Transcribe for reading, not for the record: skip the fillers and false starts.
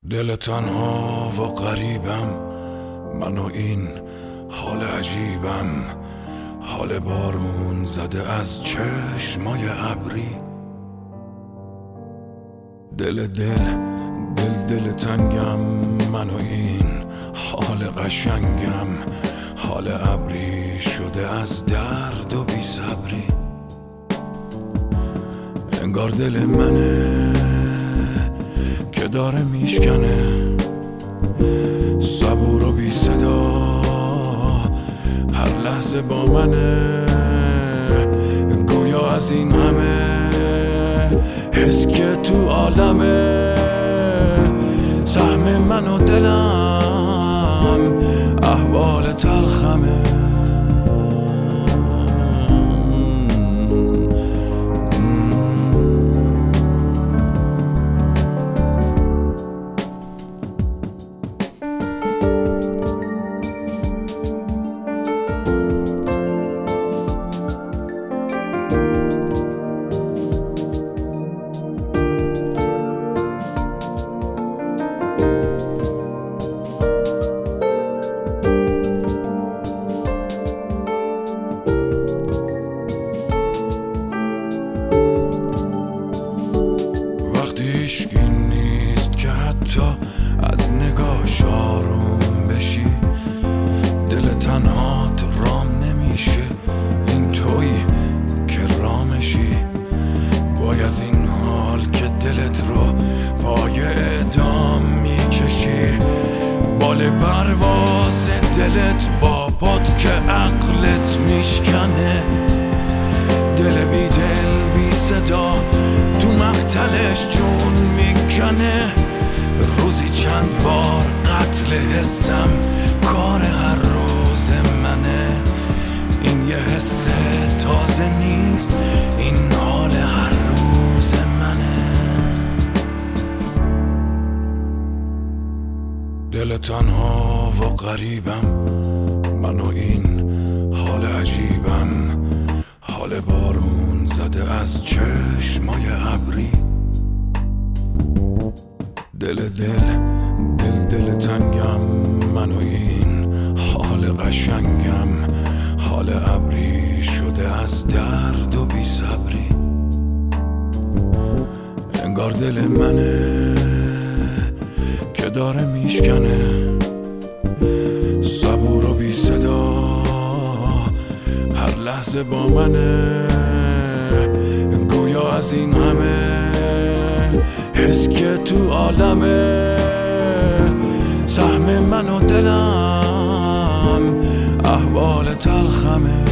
دل تنها و غریبم، من و این حال عجیبم، حال بارون زده از چشمای ابری. دل تنگم، من و این حال قشنگم، حال ابری شده از درد و بی صبری. انگار دل منه که داره میشکنه، صبور و بی صدا هر لحظه با منه، گویا از این همه حس که تو عالمه، سهم من و دلم احوال تلخمه. هیچکی نیست که حتی از نگاهش آروم بشی، دل تنهات رام نمیشه، این تویی که رامشی. وای از این حال که دلت رو پای اعدام میکشی، بال پرواز دلت با پات که عقلت میشکنه، دل بی دل بی صدا تو مقتلش جون میکنه. روزی چند بار قتل حسم کار هر روز منه، این یه حس تازه نیست، این حال هر روز منه. دل تنها و غریبم، من و این حال عجیبم، حال بارون زده از چشمای ابری. دل تنگم، من و این حال قشنگم، حال ابری شده از درد و بی صبری. انگار دل منه که داره میشکنه، صبور و بی صدا هر لحظه با منه، گویا از این همه حس که تو عالمه، سهم من و دلم احوال تلخمه.